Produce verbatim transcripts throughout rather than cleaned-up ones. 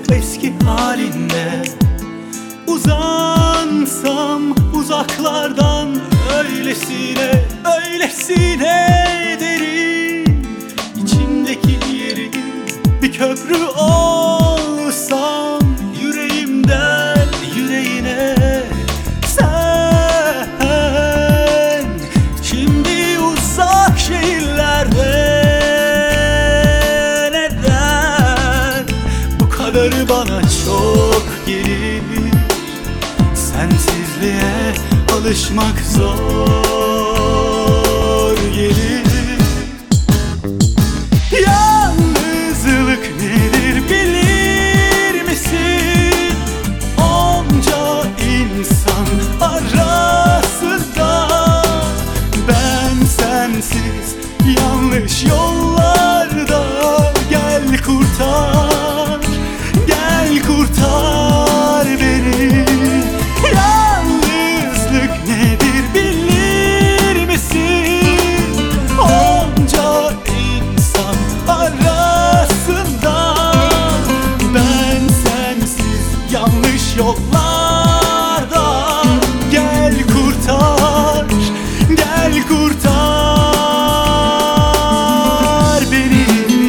eski haline. Uzansam uzaklardan öylesine, öylesine derin, İçimdeki yerin bir köprü olsam yüreğimden yüreğine. Sen şimdi uzak şehirlerde, neden bu kadarı bana çok gelir? Sensizliğe alışmak zor gelir. Yalnızlık nedir bilir misin? Onca insan arasında ben sensiz yanlış yollarda. Gel kurtar, gel kurtar beni. Yalnızlık nedir bilir misin? Onca insan arasında ben sensiz yanlış yollarda. Gel kurtar, gel kurtar beni.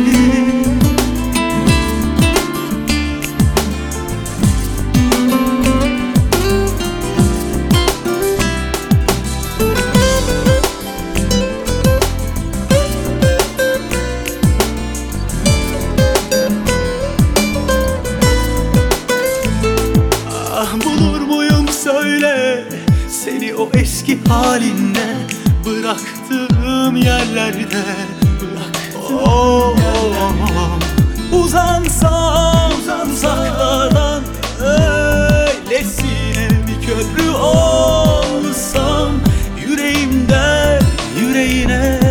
Bulur muyum söyle seni o eski haline, bıraktığım yerlerde, bıraktığım oh, yerlerde. Uzansam uzaklardan öylesine bir köprü olsam yüreğimden yüreğine.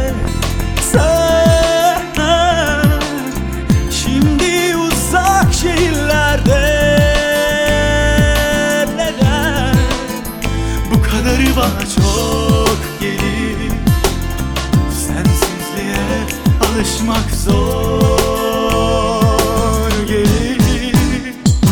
Sen şimdi uzak şehirlerde, bana çok gelir. Sensizliğe alışmak zor gelir.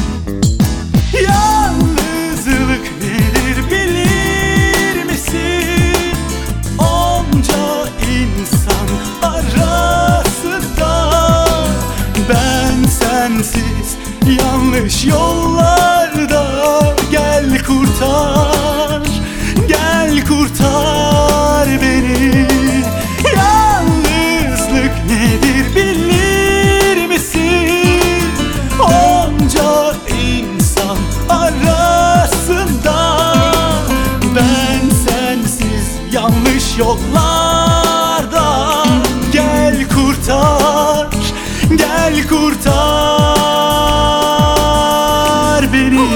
Yalnızlık nedir bilir misin? Onca insan arasında ben sensiz yanlış yollarda. Gel kurtar, gel kurtar beni. Yalnızlık nedir bilir misin? Onca insan arasında ben sensiz yanlış yollarda. Gel kurtar, gel kurtar beni.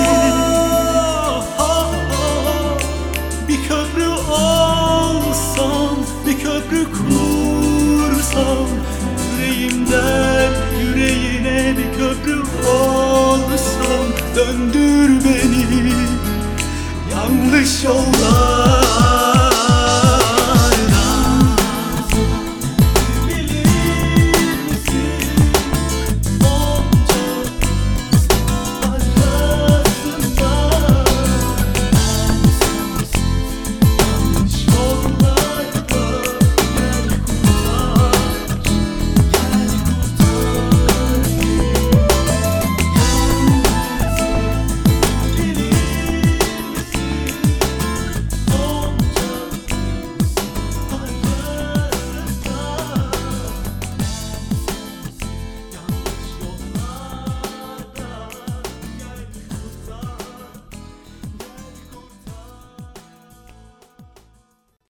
Bir köprü olsam, bir köprü kursam, yüreğimden yüreğine bir köprü olsam, döndür beni yanlış yollar.